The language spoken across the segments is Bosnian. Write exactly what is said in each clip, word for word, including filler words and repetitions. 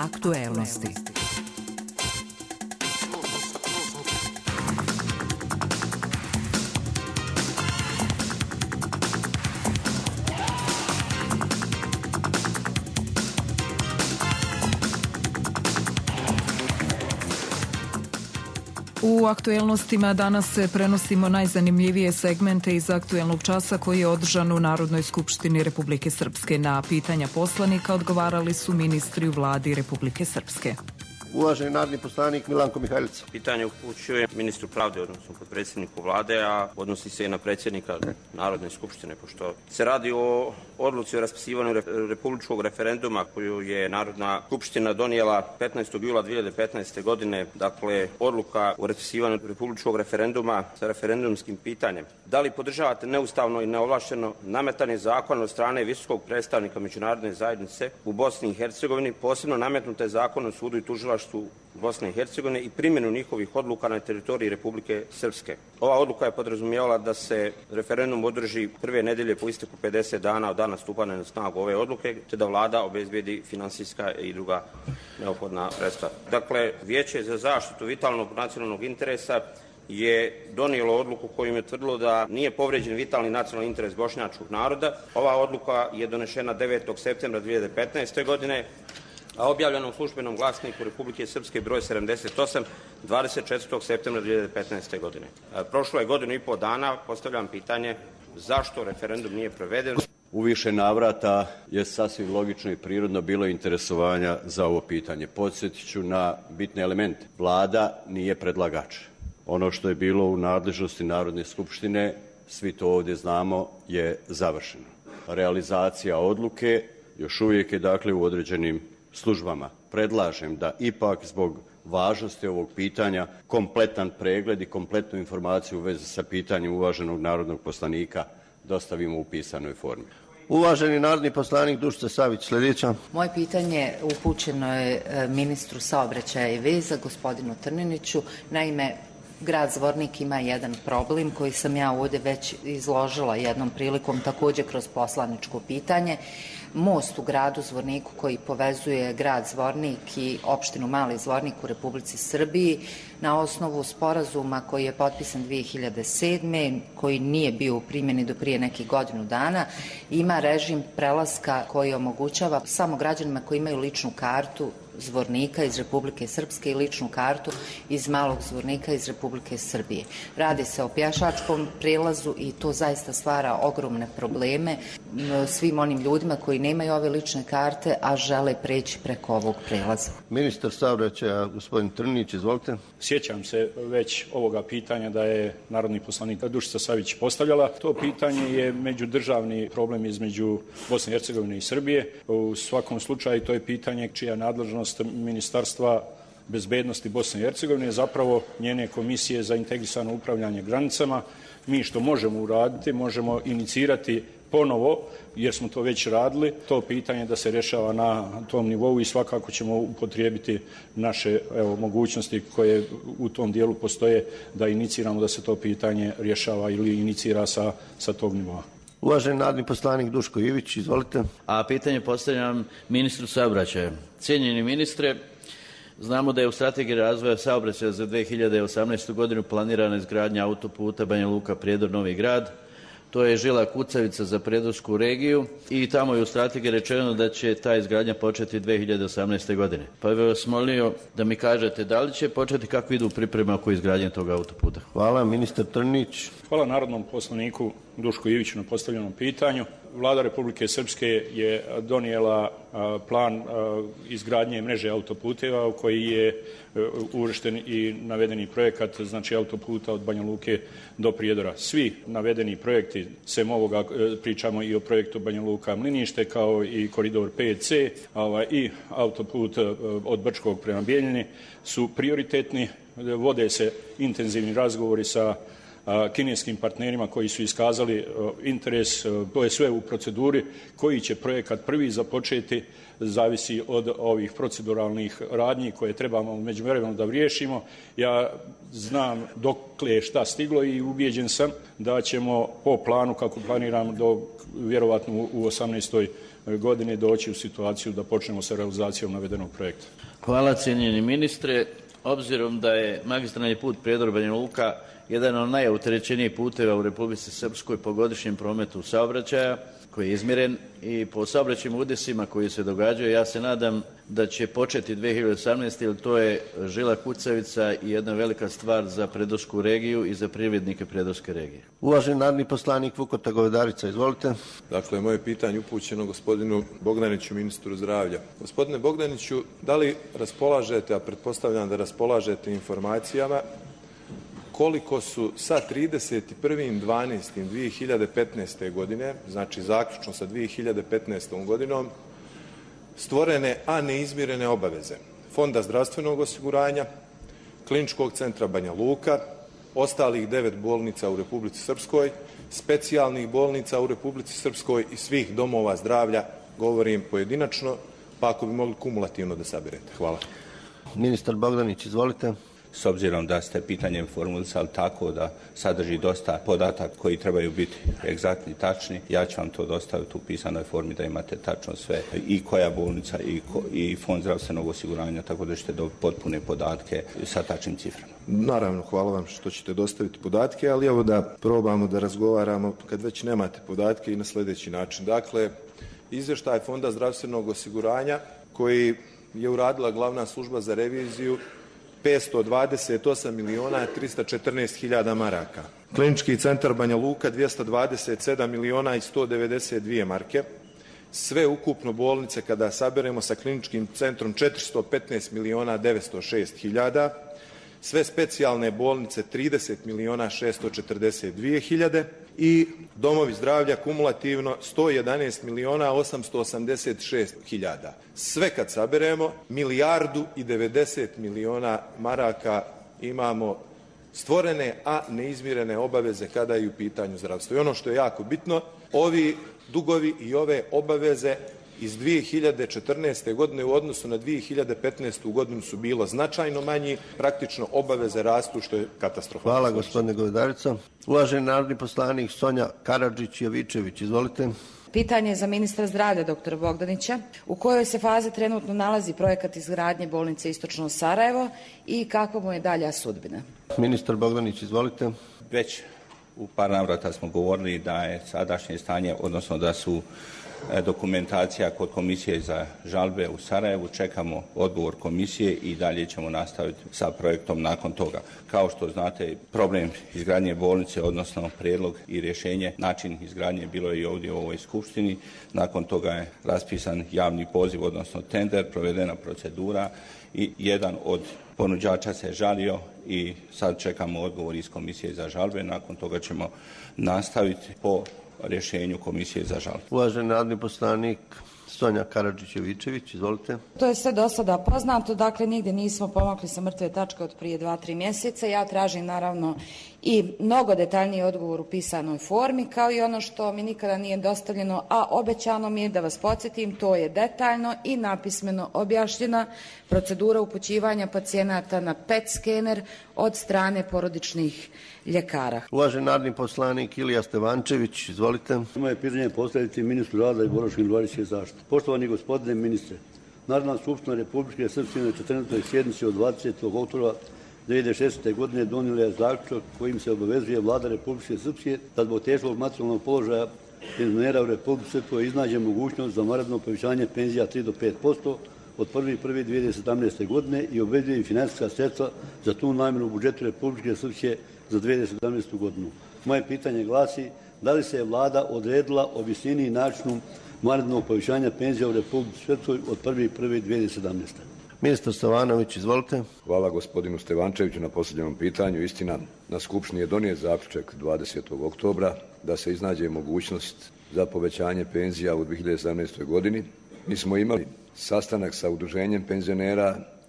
Aktuelnosti. U aktuelnostima danas se prenosimo najzanimljivije segmente iz aktuelnog časa koji je održan u Narodnoj skupštini Republike Srpske. Na pitanja poslanika odgovarali su ministri u vladi Republike Srpske. Uvaženi narodni poslanik Milanko Mihajlica. Pitanje upućuje ministru pravde, odnosno potpredsjedniku vlade, a odnosi se i na predsjednika Narodne skupštine, pošto se radi o odluci o raspisivanju republičkog referenduma koju je Narodna skupština donijela petnaestog jula dvije hiljade petnaeste. godine, dakle odluka o raspisivanju republičkog referenduma sa referendumskim pitanjem. Da li podržavate neustavno i neovlašteno nametanje zakona od strane visokog predstavnika međunarodne zajednice u Bosni i Hercegovini, posebno nametnute zakon o sudu i tužilaštvu Bosne i Hercegovine i primjenu njihovih odluka na teritoriji Republike Srpske? Ova odluka je podrazumijevala da se referendum održi prve nedelje po isteku pedeset dana od dana stupanja na snagu ove odluke, te da vlada obezbedi finansijska i druga neophodna sredstva. Dakle, Vijeće za zaštitu vitalnog nacionalnog interesa je donijelo odluku kojom je tvrdilo da nije povrijeđen vitalni nacionalni interes bošnjačkog naroda. Ova odluka je donešena devetog septembra dvije hiljade petnaeste. godine, a objavljeno u službenom glasniku Republike Srpske broj sedamdeset osam dvadeset četvrtog septembra dvije hiljade petnaeste. godine. Prošlo je godinu i po dana, postavljam pitanje zašto referendum nije proveden. U više navrata je sasvim logično i prirodno bilo interesovanja za ovo pitanje. Podsjetit ću na bitne elemente. Vlada nije predlagač. Ono što je bilo u nadležnosti Narodne skupštine, svi to ovdje znamo, je završeno. Realizacija odluke još uvijek je dakle u određenim službama. Predlažem da ipak zbog važnosti ovog pitanja kompletan pregled i kompletnu informaciju u vezi sa pitanjem uvaženog narodnog poslanika dostavimo u pisanoj formi. Uvaženi narodni poslanik Dušica Savić, sljedeća. Moje pitanje upućeno je ministru saobraćaja i veza, gospodinu Trniniću. Naime, grad Zvornik ima jedan problem koji sam ja ovdje već izložila jednom prilikom, također kroz poslaničko pitanje. Most u gradu Zvorniku koji povezuje grad Zvornik i opštinu Mali Zvornik u Republici Srbiji na osnovu sporazuma koji je potpisan dvije hiljade sedme. koji nije bio u primjeni do prije nekih godinu dana, ima režim prelaska koji omogućava samo građanima koji imaju ličnu kartu Zvornika iz Republike Srpske i ličnu kartu iz Malog Zvornika iz Republike Srbije. Radi se o pješačkom prijelazu i to zaista stvara ogromne probleme svim onim ljudima koji nemaju ove lične karte, a žele preći preko ovog prijelaza. Ministar saobraćaja, gospodin Trninić, izvolite. Sjećam se već ovoga pitanja da je narodni poslanik Dušica Savić postavljala. To pitanje je međudržavni problem između Bosne i Hercegovine i Srbije. U svakom slučaju to je pitanje čija nadležnost Ministarstva bezbednosti Bosne i Hercegovine, zapravo njene komisije za integrisano upravljanje granicama. Mi što možemo uraditi, možemo inicirati ponovo, jer smo to već radili, to pitanje da se rješava na tom nivou i svakako ćemo upotrijebiti naše evo, mogućnosti koje u tom dijelu postoje da iniciramo da se to pitanje rješava ili inicira sa, sa tog nivoa. Uvaženi narodni poslanik Duško Ivić, izvolite. A pitanje postavljam ministru saobraćaja. Cijenjeni ministre, znamo da je u strategiji razvoja saobraćaja za dvije hiljade osamnaestu. godinu planirana izgradnja autoputa Banja Luka-Prijedor-Novi Grad. To je žila kucavica za prijedorsku regiju i tamo je u strategiji rečeno da će ta izgradnja početi dvije hiljade osamnaeste. godine. Pa bih vas molio da mi kažete da li će početi, kako idu pripreme oko izgradnje tog autoputa. Hvala, ministar Trninić. Hvala narodnom poslaniku Dušku Iviću na postavljenom pitanju. Vlada Republike Srpske je donijela plan izgradnje mreže autoputeva u koji je uvršten i navedeni projekat, znači autoputa od Banja Luke do Prijedora. Svi navedeni projekti, sem ovoga pričamo i o projektu Banja Luka Mlinište, kao i koridor pet ce i autoput od Brčkog prema Bijeljini su prioritetni. Vode se intenzivni razgovori sa kineskim partnerima koji su iskazali interes. To je sve u proceduri. Koji će projekat prvi započeti zavisi od ovih proceduralnih radnji koje trebamo u međuvremenu da riješimo. Ja znam dokle je šta stiglo i ubijeđen sam da ćemo po planu kako planiram do vjerovatno u osamnaestoj godine doći u situaciju da počnemo sa realizacijom navedenog projekta. Hvala cijenjeni ministre. Obzirom da je magistralni put Prijedor-Banja Luka jedan od najopterećenijih puteva u Republici Srpskoj po godišnjem prometu saobraćaja koji je izmjeren i po saobraćajnim udesima koji se događaju, ja se nadam da će početi dvije hiljade osamnaeste. jer to je žila kucavica i jedna velika stvar za Prijedorsku regiju i za privrednike Prijedorske regije. Uvaženi narodni poslanik Vukota Govedarica, izvolite. Dakle, moje pitanje upućeno gospodinu Bogdaniću, ministru zdravlja. Gospodine Bogdaniću, da li raspolažete, a pretpostavljam da raspolažete informacijama, koliko su sa trideset prvog dvanaestog dvije hiljade petnaeste. godine, znači zaključno sa dvije hiljade petnaestom. godinom, stvorene, a neizmirene obaveze Fonda zdravstvenog osiguranja, Kliničkog centra Banja Luka, ostalih devet bolnica u Republici Srpskoj, specijalnih bolnica u Republici Srpskoj i svih domova zdravlja, govorim pojedinačno, pa ako bi mogli kumulativno da sabirete. Hvala. Ministar Bogdanić, izvolite. S obzirom da ste pitanje formulisali tako da sadrži dosta podataka koji trebaju biti egzaktni, tačni, ja ću vam to dostaviti u pisanoj formi da imate tačno sve i koja bolnica i, ko, i Fond zdravstvenog osiguranja, tako da ćete dobiti potpune podatke sa tačnim ciframa. Naravno, hvala vam što ćete dostaviti podatke, ali evo da probamo da razgovaramo kad već nemate podatke i na sljedeći način. Dakle, izvještaj Fonda zdravstvenog osiguranja koji je uradila glavna služba za reviziju petsto dvadeset osam miliona trista četrnaest hiljada maraka. Klinički centar Banja Luka dvjesto dvadeset sedam miliona i sto devedeset dvije marke. Sve ukupno bolnice kada saberemo sa kliničkim centrom četiristo petnaest miliona devetsto šest hiljada. Sve specijalne bolnice trideset miliona šesto četrdeset dvije hiljade i domovi zdravlja kumulativno sto jedanaest miliona osamsto osamdeset šest hiljada. Sve kad saberemo, milijardu i devedeset miliona maraka imamo stvorene, a neizmirene obaveze kada je u pitanju zdravstvo. I ono što je jako bitno, ovi dugovi i ove obaveze iz dvije hiljade četrnaeste. godine u odnosu na dvije hiljade petnaestu. godinu su bilo značajno manji, praktično obaveze rastu, što je katastrofalno. Hvala gospodine Govedarica. Uvaženi narodni poslanik Sonja Karadžić-Jovičević, izvolite. Pitanje za ministra zdravlja doktora Bogdanića. U kojoj se fazi trenutno nalazi projekat izgradnje bolnice Istočno Sarajevo i kakva mu je dalja sudbina? Ministar Bogdanić, izvolite. Već u par navrata smo govorili da je sadašnje stanje, odnosno da su dokumentacija kod Komisije za žalbe u Sarajevu, čekamo odgovor komisije i dalje ćemo nastaviti sa projektom nakon toga. Kao što znate, problem izgradnje bolnice, odnosno prijedlog i rješenje, način izgradnje bilo je i ovdje u ovoj skupštini. Nakon toga je raspisan javni poziv, odnosno tender, provedena procedura i jedan od ponuđača se žalio i sad čekamo odgovor iz Komisije za žalbe. Nakon toga ćemo nastaviti po rješenju Komisije za žalbe. Uvaženi narodni poslanik Sonja Karadžić-Jovičević, izvolite. To je sve do sada poznato, dakle nigdje nismo pomakli sa mrtve tačke od prije dva, tri mjeseca. Ja tražim naravno i mnogo detaljniji odgovor u pisanoj formi, kao i ono što mi nikada nije dostavljeno, a obećano mi je, da vas podsjetim, to je detaljno i napismeno objašnjena procedura upućivanja pacijenata na P E T skener od strane porodičnih ljekara. Uvaženi narodni poslanik Ilija Stevančević, izvolite. Moje pitanje postaviti ministru rada i boračko-invalidske zaštite. Poštovani gospodine ministre, Narodna skupština Republike Srpske na četrnaestoj sjednici od dvadesetog oktobra dvije hiljade šesnaeste. godine donijela je zaključak kojim se obavezuje Vlada Republike Srpske da zbog teškog materijalnog položaja penzionera u Republici Srpskoj iznađe mogućnost za vanredno povećanje penzija tri do pet posto od prvog prvog dvije hiljade sedamnaeste. godine i obezbedi i financijska sredstva za tu namjenu u budžetu Republike Srpske za dvije hiljade sedamnaestu. godinu. Moje pitanje glasi, da li se je Vlada odredila o visini i načinu vanrednog povećanja penzija u Republici Srpskoj od prvog prvog dvije hiljade sedamnaeste. Ministar Stevanović, izvolite. Hvala gospodinu Stevančeviću na posljednjem pitanju. Istina, na Skupštini je donijet zaključak dvadesetog oktobra da se iznađe mogućnost za povećanje penzija u dvije hiljade sedamnaestoj. godini. Mi smo imali sastanak sa udruženjem penzionera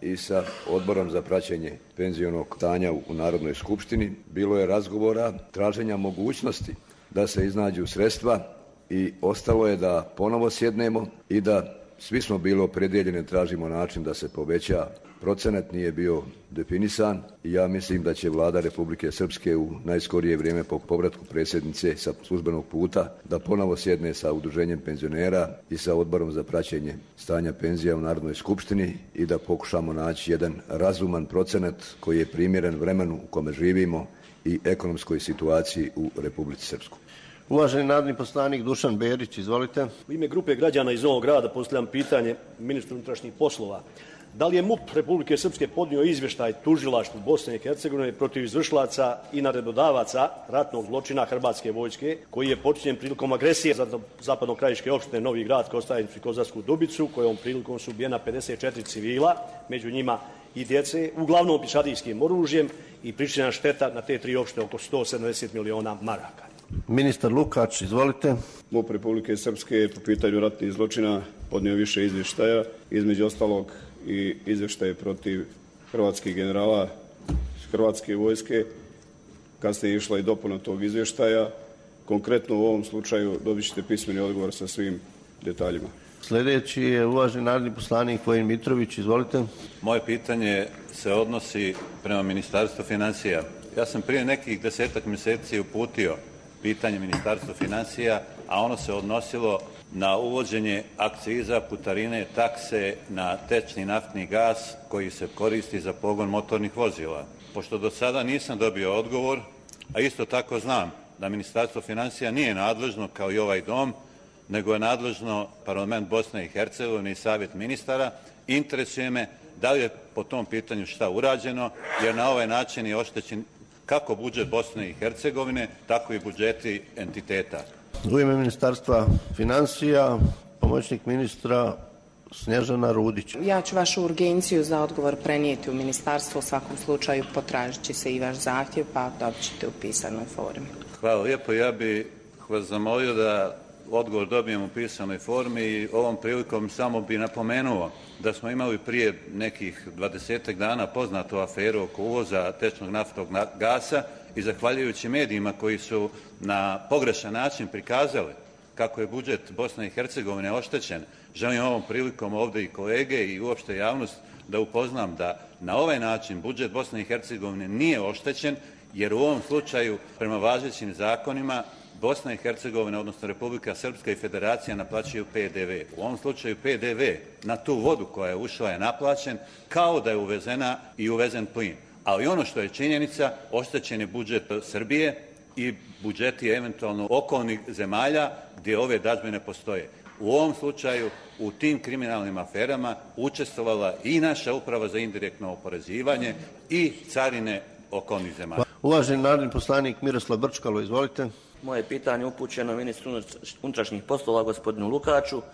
i sa Odborom za praćenje penzionog stanja u Narodnoj skupštini. Bilo je razgovora, traženja mogućnosti da se iznađu sredstva i ostalo je da ponovo sjednemo i da svi smo bili opredijeljeni, tražimo način da se poveća procenat, nije bio definisan i ja mislim da će Vlada Republike Srpske u najskorije vrijeme po povratku predsjednice sa službenog puta da ponovo sjedne sa udruženjem penzionera i sa Odborom za praćenje stanja penzija u Narodnoj skupštini i da pokušamo naći jedan razuman procenat koji je primjeren vremenu u kome živimo i ekonomskoj situaciji u Republici Srpskoj. Uvaženi narodni poslanik Dušan Berić, izvolite. U ime grupe građana iz Novog Grada postavljam pitanje ministru unutrašnjih poslova. Da li je MUP Republike Srpske podnio izvještaj tužilaštvu Bosne i Hercegovine protiv izvršilaca i naredbodavaca ratnog zločina Hrvatske vojske koji je počinjen prilikom agresije za zapadnokrajiške opštine Novi Grad, Kostajnicu i Kozarsku Dubicu, kojom prilikom su ubijena pedeset četiri civila, među njima i djece, uglavnom pišadijskim oružjem i pričinjena šteta na te tri opštine oko sto sedamdeset miliona maraka. Ministar Lukač, izvolite. MUP Republike Srpske po pitanju ratnih zločina podnio više izvještaja, između ostalog i izvještaje protiv hrvatskih generala Hrvatske vojske. Kasnije je išla i dopuna tog izvještaja. Konkretno u ovom slučaju dobit ćete pismeni odgovor sa svim detaljima. Sljedeći je uvaženi narodni poslanik Vojin Mitrović, izvolite. Moje pitanje se odnosi prema Ministarstvu financija. Ja sam prije nekih desetak mjeseci uputio pitanje Ministarstva financija, a ono se odnosilo na uvođenje akciza, putarine, takse na tečni naftni gas koji se koristi za pogon motornih vozila. Pošto do sada nisam dobio odgovor, a isto tako znam da Ministarstvo financija nije nadležno kao i ovaj dom, nego je nadležno Parlament Bosne i Hercegovine i Savjet ministara, interesuje me da li je po tom pitanju šta urađeno, jer na ovaj način je oštećen kako budžet Bosne i Hercegovine, tako i budžeti entiteta. U ime Ministarstva financija, pomoćnik ministra Snježana Rudić. Ja ću vašu urgenciju za odgovor prenijeti u ministarstvo, u svakom slučaju potražit će se i vaš zahtjev, pa dobit ćete u pisanoj formi. Hvala lijepo, ja bih vas zamolio da odgovor dobijem u pisanoj formi i ovom prilikom samo bi napomenuo da smo imali prije nekih dvadesetak dana poznatu aferu oko uvoza tečnog naftnog gasa i zahvaljujući medijima koji su na pogrešan način prikazali kako je budžet Bosne i Hercegovine oštećen, želim ovom prilikom ovdje i kolege i uopšte javnost da upoznam da na ovaj način budžet Bosne i Hercegovine nije oštećen, jer u ovom slučaju prema važećim zakonima Bosna i Hercegovina, odnosno Republika Srpska i Federacija naplaćuju P D V. U ovom slučaju P D V na tu vodu koja je ušla je naplaćen kao da je uvezena i uvezen plin. Ali ono što je činjenica, oštećen je budžet Srbije i budžeti eventualno okolnih zemalja gdje ove dažbine postoje. U ovom slučaju u tim kriminalnim aferama učestvovala i naša uprava za indirektno oporezivanje i carine okolnih zemalja. Uvaženi narodni poslanik Miroslav Brčkalo, izvolite. Moje pitanje upućeno ministru unutrašnjih poslova gospodinu Lukaču.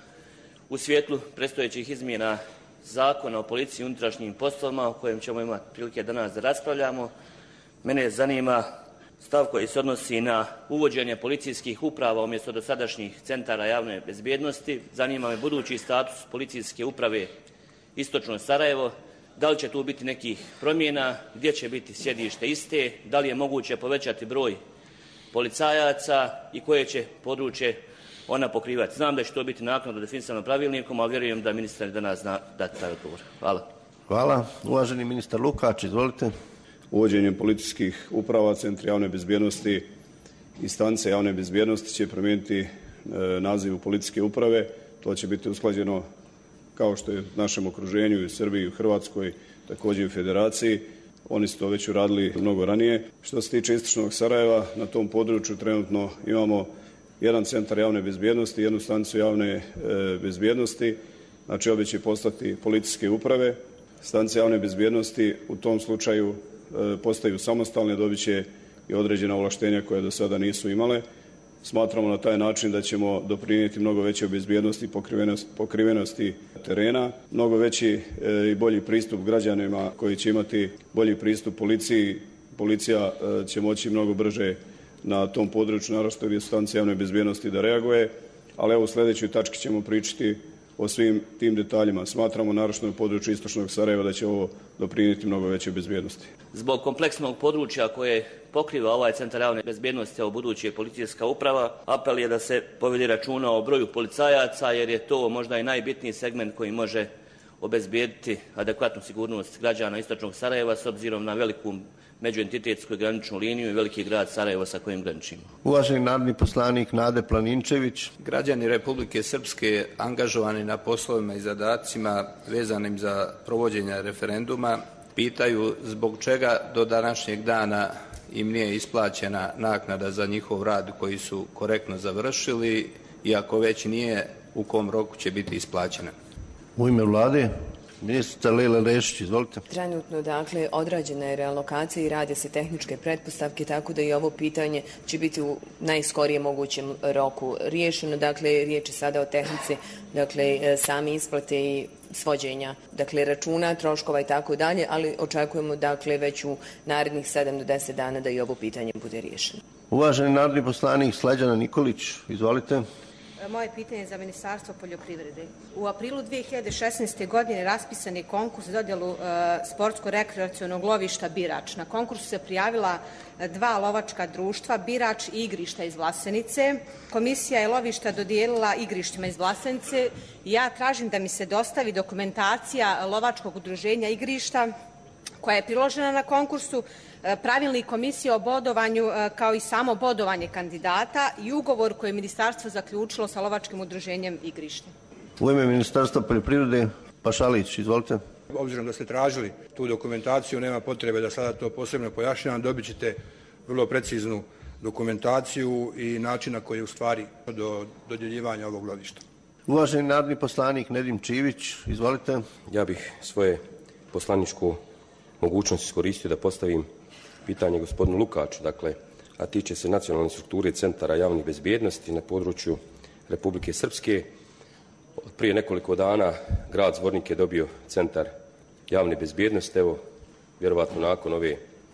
U svjetlu predstojećih izmjena Zakona o policiji i unutrašnjim poslovima o kojem ćemo imati prilike danas da raspravljamo, mene zanima stav koji se odnosi na uvođenje policijskih uprava umjesto dosadašnjih centara javne bezbjednosti. Zanima me budući status policijske uprave Istočno Sarajevo, da li će tu biti nekih promjena, gdje će biti sjedište iste, da li je moguće povećati broj policajaca i koje će područje ona pokrivati. Znam da će to biti naknadno definisano pravilnikom, ali vjerujem da ministar danas zna dati taj odgovor. Hvala. Hvala. Uvaženi ministar Lukač, izvolite. Uvođenjem policijskih uprava, centri javne bezbjednosti i stanice javne bezbjednosti će promijeniti e, naziv policijske uprave. To će biti usklađeno kao što je u našem okruženju i u Srbiji i u Hrvatskoj, također i u Federaciji. Oni su to već uradili mnogo ranije. Što se tiče Istočnog Sarajeva, na tom području trenutno imamo jedan centar javne bezbjednosti, jednu stanicu javne e, bezbjednosti, znači obje će postati policijske uprave. Stanice javne bezbjednosti u tom slučaju e, postaju samostalne, dobit će i određena ovlaštenja koja do sada nisu imale. Smatramo na taj način da ćemo doprinijeti mnogo veće bezbjednosti i pokrivenosti, pokrivenosti terena, mnogo veći e, i bolji pristup građanima koji će imati bolji pristup policiji. Policija e, će moći mnogo brže na tom području, naročito gdje su stanice javne bezbjednosti, da reaguje. Ali evo u sljedećoj tački ćemo pričati o svim tim detaljima. Smatramo, naročito na području istočnog Sarajeva, da će ovo doprinijeti mnogo veće bezbjednosti. Zbog kompleksnog područja koje pokriva ovaj centar javne bezbjednosti, a budući je policijska uprava, apel je da se povede računa o broju policajaca, jer je to možda i najbitniji segment koji može obezbijediti adekvatnu sigurnost građana istočnog Sarajeva s obzirom na veliku međuentitetsku graničnu liniju i veliki grad Sarajevo sa kojim graničimo. Uvaženi narodni poslanik Nade Planinčević. Građani Republike Srpske angažovani na poslovima i zadacima vezanim za provođenje referenduma pitaju zbog čega do današnjeg dana im nije isplaćena naknada za njihov rad koji su korektno završili i ako već nije, u kom roku će biti isplaćena. U ime vlade, ministrica Lejla Rešić, izvolite. Trenutno, dakle, odrađena je realokacija i rade se tehničke pretpostavke, tako da i ovo pitanje će biti u najskorijem mogućem roku riješeno. Dakle, riječ je sada o tehnici, dakle, same isplate i svođenja, dakle, računa, troškova i tako dalje, ali očekujemo, dakle, već u narednih sedam do deset dana da i ovo pitanje bude riješeno. Uvaženi narodni poslanik Slađana Nikolić, izvolite. Moje pitanje je za Ministarstvo poljoprivrede. U aprilu dvije hiljade šesnaeste. godine raspisan je konkurs za dodjelu e, sportsko-rekreacionog lovišta Birač. Na konkursu se prijavila dva lovačka društva, Birač i Igrišta iz Vlasenice. Komisija je lovišta dodijelila Igrištima iz Vlasenice. Ja tražim da mi se dostavi dokumentacija lovačkog udruženja Igrišta koja je priložena na konkursu, pravilnik komisije o bodovanju kao i samo bodovanje kandidata i ugovor koji je ministarstvo zaključilo sa lovačkim udruženjem Igrište. U ime Ministarstva poljoprivrede Pašalić, izvolite. Obzirom da ste tražili tu dokumentaciju, nema potrebe da sada to posebno pojašnjavam, dobit ćete vrlo preciznu dokumentaciju i način na koji je u stvari do dodjeljivanja ovog lovišta. Uvaženi narodni poslanik Nedim Čivić, izvolite. Ja bih svoje poslaničku mogućnost iskoristio da postavim pitanje gospodinu Lukaču, dakle, a tiče se nacionalne strukture centara javnih bezbjednosti na području Republike Srpske. Prije nekoliko dana grad Zvornik je dobio centar javne bezbjednosti, evo, vjerovatno nakon ove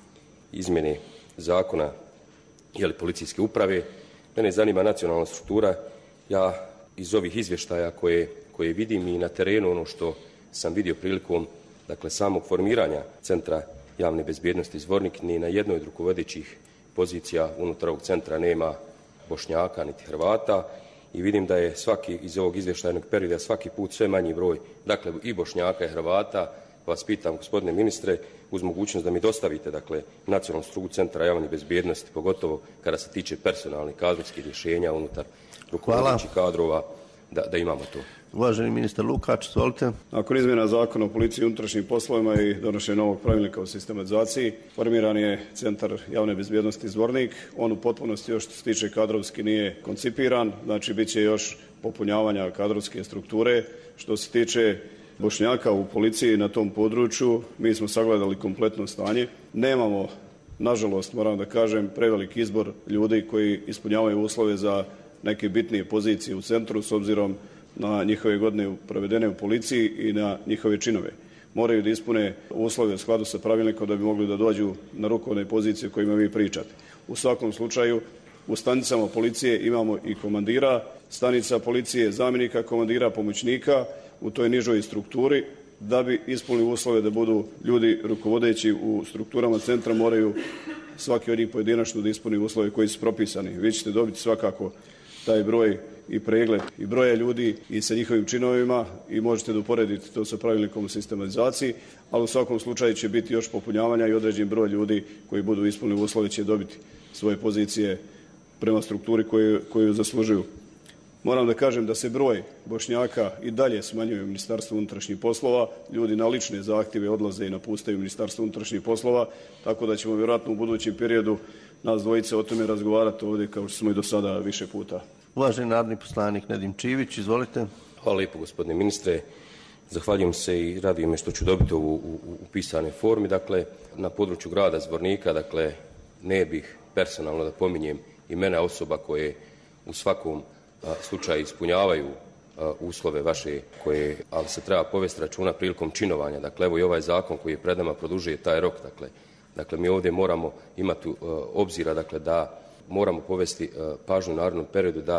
izmjene zakona jeli, policijske uprave. Mene zanima nacionalna struktura. Ja iz ovih izvještaja koje, koje vidim i na terenu, ono što sam vidio prilikom dakle, samog formiranja centra javne bezbjednosti Zvornik, ni na jednoj od rukovodećih pozicija unutar ovog centra nema Bošnjaka niti Hrvata i vidim da je svaki iz ovog izvještajnog perioda svaki put sve manji broj, dakle i Bošnjaka i Hrvata. Vas pitam, gospodine ministre, uz mogućnost da mi dostavite dakle, nacionalnu strukturu centra javne bezbjednosti, pogotovo kada se tiče personalnih kadrovskih rješenja unutar rukovodećih kadrova, da, da imamo to. Uvaženi ministar Lukač, izvolite. Nakon izmjena zakona o policiji i unutrašnjim poslovima i donošenja novog pravilnika o sistematizaciji, formiran je centar javne bezbjednosti Zvornik. On u potpunosti još što se tiče kadrovski nije koncipiran, znači bit će još popunjavanja kadrovske strukture. Što se tiče Bošnjaka u policiji na tom području, mi smo sagledali kompletno stanje. Nemamo, nažalost, moram da kažem, prevelik izbor ljudi koji ispunjavaju uslove za neke bitnije pozicije u centru s obzirom na njihove godine provedene u policiji i na njihove činove. Moraju da ispune uslove u skladu sa pravilnikom da bi mogli da dođu na rukovodne pozicije o kojima vi pričate. U svakom slučaju, u stanicama policije imamo i komandira stanica policije, zamjenika komandira, pomoćnika u toj nižoj strukturi. Da bi ispunili uslove da budu ljudi rukovodeći u strukturama centra, moraju svaki od njih pojedinačno da ispuni uslove koji su propisani. Vi ćete dobiti svakako taj broj i pregled i broja ljudi i sa njihovim činovima i možete da uporedite to sa pravilnikom o sistematizaciji, ali u svakom slučaju će biti još popunjavanja i određen broj ljudi koji budu ispunili uslove će dobiti svoje pozicije prema strukturi koju, koju zaslužuju. Moram da kažem da se broj Bošnjaka i dalje smanjuje u Ministarstvu unutrašnjih poslova. Ljudi na lične zahtjeve odlaze i napustaju Ministarstvo unutrašnjih poslova, tako da ćemo vjerojatno u budućem periodu nas dvojice o tome razgovarati ovdje kao što smo i do sada više puta. Uvaženi narodni poslanik Nedim Čivić, izvolite. Hvala lijepo, gospodine ministre. Zahvaljujem se i radujem me što ću dobiti ovu u, u, u pisanoj formi. Dakle, na području grada Zvornika, dakle, ne bih personalno da pominjem imena osoba koje u svakom a, slučaju ispunjavaju a, uslove vaše koje, ali se treba povesti računa prilikom činovanja. Dakle, evo i ovaj zakon koji je pred nama produžuje taj rok. Dakle, dakle mi ovdje moramo imati a, obzira dakle, da moramo povesti a, pažnju u narednom periodu da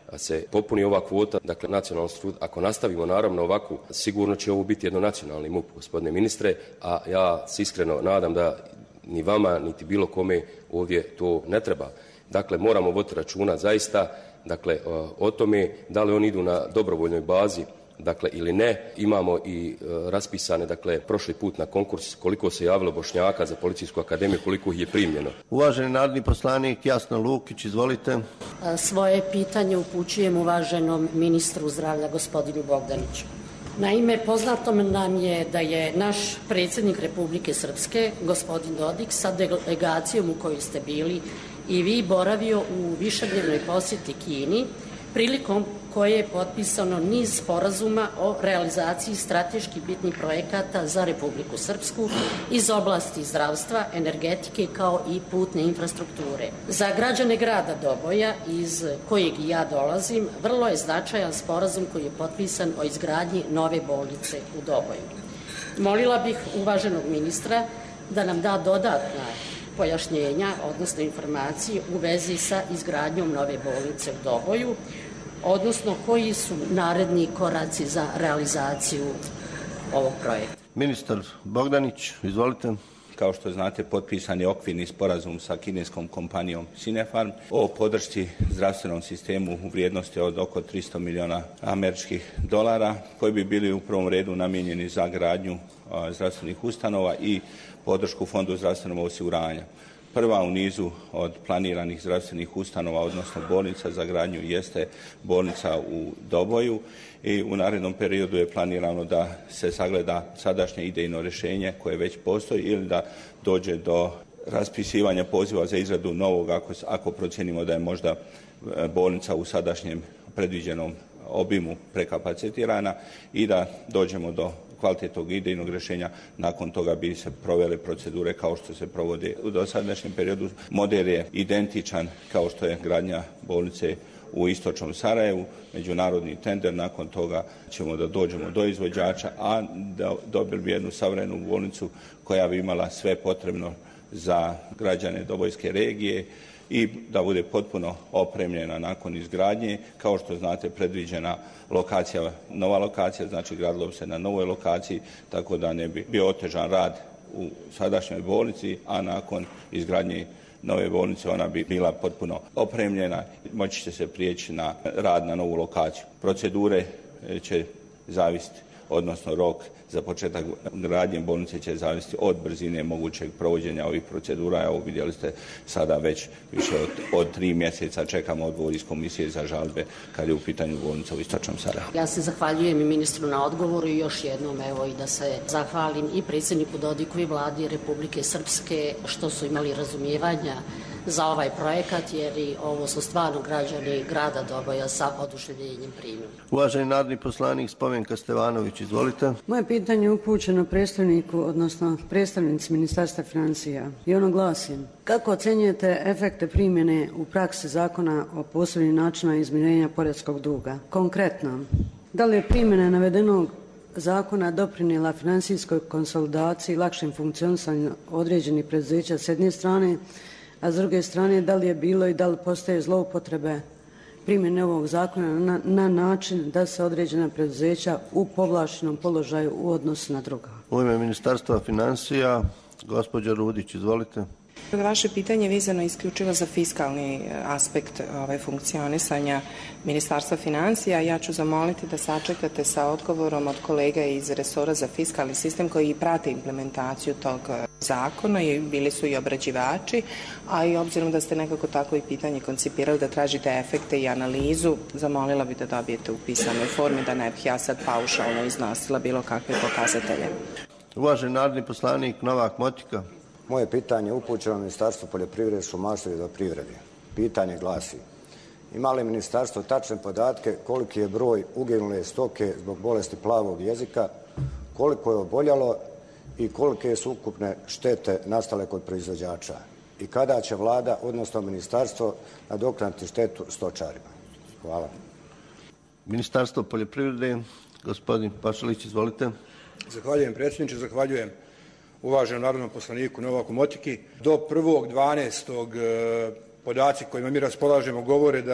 se popuni ova kvota, dakle nacionalni institut, ako nastavimo naravno ovako, sigurno će ovo biti jedno nacionalni M U P, gospodine ministre, a ja se iskreno nadam da ni vama, niti bilo kome ovdje to ne treba. Dakle, moramo voditi računa zaista, dakle, o tome da li oni idu na dobrovoljnoj bazi, dakle, ili ne. Imamo i e, raspisane, dakle, prošli put na konkurs koliko se javilo Bošnjaka za Policijsku akademiju, koliko ih je primljeno. Uvaženi narodni poslanik Jasna Lukić, izvolite. Svoje pitanje upućujem uvaženom ministru zdravlja, gospodinu Bogdaniću. Naime, poznato nam je da je naš predsjednik Republike Srpske, gospodin Dodik, sa delegacijom u kojoj ste bili i vi boravio u višednevnoj posjeti Kini, prilikom koje je potpisano niz sporazuma o realizaciji strateški bitnih projekata za Republiku Srpsku iz oblasti zdravstva, energetike kao i putne infrastrukture. Za građane grada Doboja, iz kojeg i ja dolazim, vrlo je značajan sporazum koji je potpisan o izgradnji nove bolnice u Doboju. Molila bih uvaženog ministra da nam da dodatna pojašnjenja, odnosno informacije u vezi sa izgradnjom nove bolnice u Doboju, odnosno koji su naredni koraci za realizaciju ovog projekta. Ministar Bogdanić, izvolite. Kao što znate, potpisan je okvirni sporazum sa kineskom kompanijom Sinopharm o podršci zdravstvenom sistemu u vrijednosti od oko tristo milijuna američkih dolara, koji bi bili u prvom redu namijenjeni za gradnju a, zdravstvenih ustanova i podršku Fondu zdravstvenog osiguranja. Prva u nizu od planiranih zdravstvenih ustanova, odnosno bolnica za gradnju, jeste bolnica u Doboju i u narednom periodu je planirano da se sagleda sadašnje idejno rješenje koje već postoji ili da dođe do raspisivanja poziva za izradu novog ako, ako procijenimo da je možda bolnica u sadašnjem predviđenom obimu prekapacitirana i da dođemo do kvalitetnog idejnog rješenja. Nakon toga bi se provele procedure kao što se provode u dosadašnjem periodu. Model je identičan kao što je gradnja bolnice u istočnom Sarajevu, međunarodni tender, nakon toga ćemo da dođemo do izvođača, a da dobili bi jednu savremenu bolnicu koja bi imala sve potrebno za građane Dobojske regije i da bude potpuno opremljena nakon izgradnje. Kao što znate, predviđena lokacija, nova lokacija, znači gradilo bi se na novoj lokaciji, tako da ne bi bio otežan rad u sadašnjoj bolnici, a nakon izgradnje nove bolnice ona bi bila potpuno opremljena, moći će se prijeći na rad na novu lokaciju. Procedure će zavisiti, odnosno rok za početak gradnje bolnice će zavisiti od brzine mogućeg provođenja ovih procedura. Evo, vidjeli ste sada već više od, od tri mjeseca čekamo odgovor iz Komisije za žalbe kad je u pitanju bolnica u istočnom Sarajevu. Ja se zahvaljujem i ministru na odgovoru i još jednom evo i da se zahvalim i predsjedniku Dodiku i vladi Republike Srpske što su imali razumijevanja za ovaj projekat, jer i ovo su stvarno građani grada Doboja sa oduševljenjem primili. Uvaženi narodni poslanik Spomenka Stevanović, izvolite. Moje pitanje je upućeno predstavniku, odnosno predstavnici Ministarstva financija i ono glasi: kako ocjenjujete efekte primjene u praksi zakona o posebnim načinima izmirenja poreskog duga? Konkretno, da li je primjena navedenog zakona doprinijela financijskoj konsolidaciji i lakšem funkcionisanju određenih preduzeća s jedne strane, a s druge strane da li je bilo i da li postoje zloupotrebe primjene ovog zakona na, na način da se određena preduzeća u povlaštenom položaju u odnosu na druga? U ime Ministarstva financija, gospođa Rudić, izvolite. Vaše pitanje vezano isključivo za fiskalni aspekt ove funkcionisanja Ministarstva financija. Ja ću zamoliti da sačekate sa odgovorom od kolega iz resora za fiskalni sistem koji prate implementaciju tog zakona i bili su i obrađivači, a i obzirom da ste nekako tako i pitanje koncipirali da tražite efekte i analizu, zamolila bi da dobijete u pisanoj formi, da ne bih ja sad paušalno iznosila bilo kakve pokazatelje. Uvaženi narodni poslanik Novak Motika. Moje pitanje je upućeno Ministarstvu poljoprivrede, šumarstva i vodoprivrede. Pitanje glasi: ima li ministarstvo tačne podatke koliki je broj uginule stoke zbog bolesti plavog jezika, koliko je oboljalo i kolike su ukupne štete nastale kod proizvođača? I kada će vlada, odnosno ministarstvo, nadoknaditi štetu stočarima? Hvala. Ministarstvo poljoprivrede, gospodin Pašalić, izvolite. Zahvaljujem predsjedniče, zahvaljujem uvaženom narodnom poslaniku Novaku Motiki. Do prvog dvanaestog podaci kojima mi raspolažemo govore da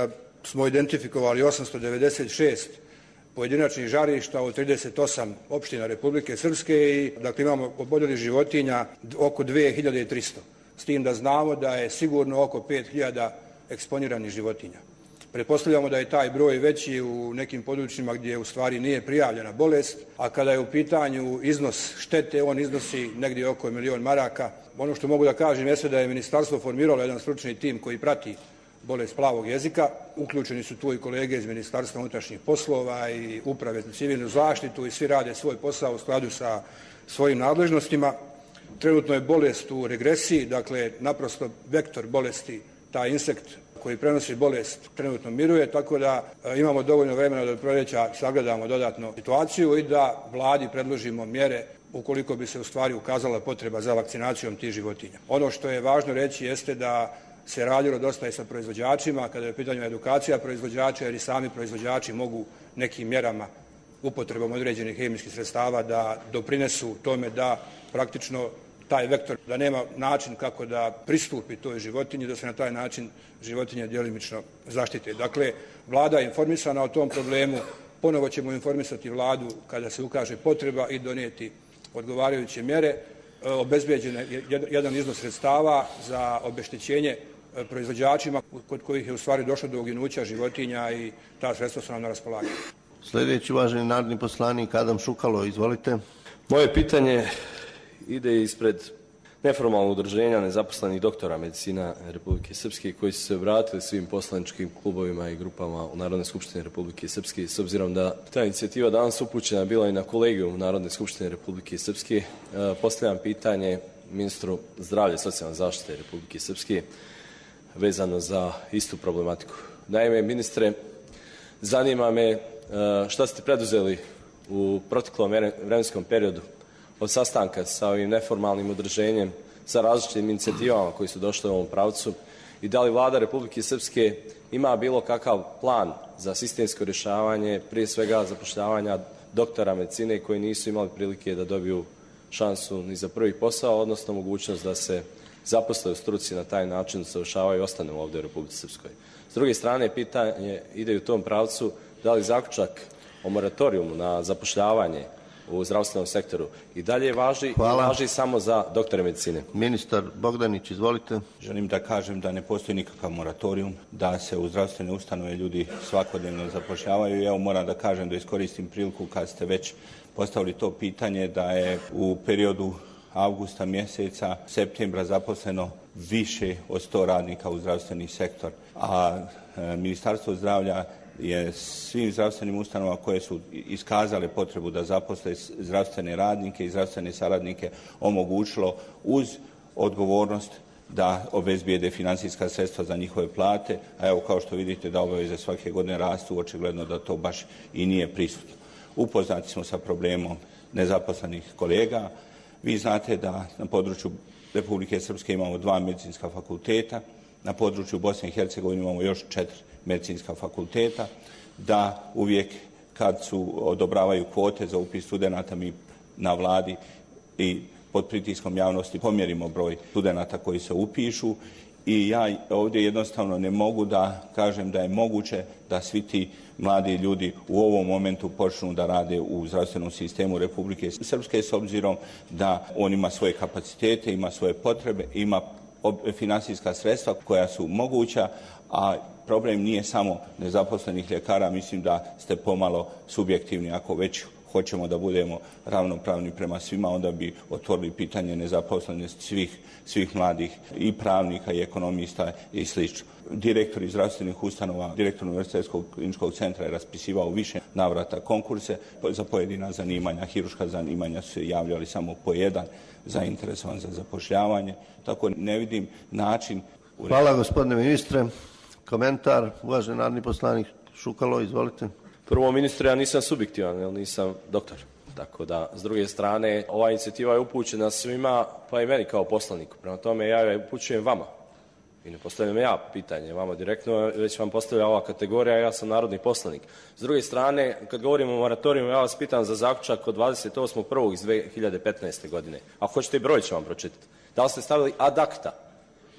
smo identifikovali osamsto devedeset šest pojedinačnih žarišta u trideset osam opština Republike Srpske i dakle imamo oboljelih životinja oko dve hiljade trista. S tim da znamo da je sigurno oko pet hiljada eksponiranih životinja. Pretpostavljamo da je taj broj veći u nekim područjima gdje u stvari nije prijavljena bolest, a kada je u pitanju iznos štete, on iznosi negdje oko milion maraka. Ono što mogu da kažem jeste da je ministarstvo formiralo jedan stručni tim koji prati bolest plavog jezika. Uključeni su tu i kolege iz Ministarstva unutrašnjih poslova i Uprave za civilnu zaštitu i svi rade svoj posao u skladu sa svojim nadležnostima. Trenutno je bolest u regresiji, dakle naprosto vektor bolesti, taj insekt koji prenosi bolest trenutno miruje, tako da e, imamo dovoljno vremena da do proljeća sagledamo dodatno situaciju i da vladi predložimo mjere ukoliko bi se u stvari ukazala potreba za vakcinacijom tih životinja. Ono što je važno reći jeste da se radilo dosta i sa proizvođačima kada je u pitanju edukacija proizvođača, jer i sami proizvođači mogu nekim mjerama upotrebom određenih hemijskih sredstava da doprinesu tome da praktično taj vektor, da nema način kako da pristupi toj životinji, da se na taj način životinje djelimično zaštite. Dakle, vlada je informisana o tom problemu, ponovo ćemo informisati vladu kada se ukaže potreba i donijeti odgovarajuće mjere. Obezbeđen je jedan iznos sredstava za obeštećenje proizvođačima kod kojih je u stvari došlo do uginuća životinja i ta sredstva su nam na raspolaganju. Sljedeći uvaženi narodni poslanik Adam Šukalo, izvolite. Moje pitanje ide ispred neformalnog udruženja nezaposlenih doktora medicina Republike Srpske koji su se obratili svim poslaničkim klubovima i grupama u Narodnoj skupštini Republike Srpske. S obzirom da ta inicijativa danas upućena bila i na kolegiju Narodne skupštine Republike Srpske, postavljam pitanje ministru zdravlja i socijalne zaštite Republike Srpske vezano za istu problematiku. Naime, ministre, zanima me šta ste preduzeli u proteklom vremenskom periodu od sastanka sa ovim neformalnim udruženjem, sa različitim inicijativama koji su došle u ovom pravcu i da li vlada Republike Srpske ima bilo kakav plan za sistemsko rješavanje, prije svega zapošljavanja doktora medicine koji nisu imali prilike da dobiju šansu ni za prvi posao, odnosno mogućnost da se zaposle u struci na taj način, da se usavršavaju i ostanu ovdje u Republici Srpskoj. S druge strane, pitanje ide u tom pravcu da li zaključak o moratorijumu na zapošljavanje u zdravstvenom sektoru i dalje važi, važi samo za doktore medicine. Ministar Bogdanić, izvolite. Želim da kažem da ne postoji nikakav moratorium, da se u zdravstvene ustanove ljudi svakodnevno zapošljavaju i evo moram da kažem da iskoristim priliku kad ste već postavili to pitanje da je u periodu avgusta mjeseca, septembra zaposleno više od sto radnika u zdravstveni sektor, a e, Ministarstvo zdravlja je svim zdravstvenim ustanovama koje su iskazale potrebu da zaposle zdravstvene radnike i zdravstvene saradnike omogućilo uz odgovornost da obezbijede financijska sredstva za njihove plate, a evo kao što vidite da obaveze svake godine rastu, očigledno da to baš i nije prisutno. Upoznati smo sa problemom nezaposlenih kolega. Vi znate da na području Republike Srpske imamo dva medicinska fakulteta, na području Bosne i Hercegovine imamo još četiri medicinska fakulteta, da uvijek kad su odobravaju kvote za upis studenata mi na vladi i pod pritiskom javnosti pomjerimo broj studenata koji se upišu i ja ovdje jednostavno ne mogu da kažem da je moguće da svi ti mladi ljudi u ovom momentu počnu da rade u zdravstvenom sistemu Republike Srpske s obzirom da on ima svoje kapacitete, ima svoje potrebe, ima financijska sredstva koja su moguća, a problem nije samo nezaposlenih ljekara, mislim da ste pomalo subjektivni. Ako već hoćemo da budemo ravnopravni prema svima, onda bi otvorili pitanje nezaposlenosti svih, svih mladih i pravnika i ekonomista i sl. Direktori zdravstvenih ustanova, direktor Univerzitetskog kliničkog centra je raspisivao više navrata konkurse za pojedina zanimanja, hiruška zanimanja su se javljali samo po jedan zainteresovan za zapošljavanje, tako ne vidim način. Hvala gospodine ministre. Komentar, uvaženi narodni poslanik Šukalo, izvolite. Prvo, ministre, ja nisam subjektivan, jer nisam doktor. Tako da, s druge strane, ova inicijativa je upućena svima, pa i meni kao poslaniku. Prema tome, ja je upućujem vama. I ne postavljam ja pitanje vama direktno, već vam postavlja ova kategorija, ja sam narodni poslanik. S druge strane, kad govorimo o moratorijumu, ja vas pitam za zaključak od dvadeset osmog prvog iz dve hiljade petnaeste. godine. Ako hoćete i broj ću vam pročitati. Da li ste stavili ad acta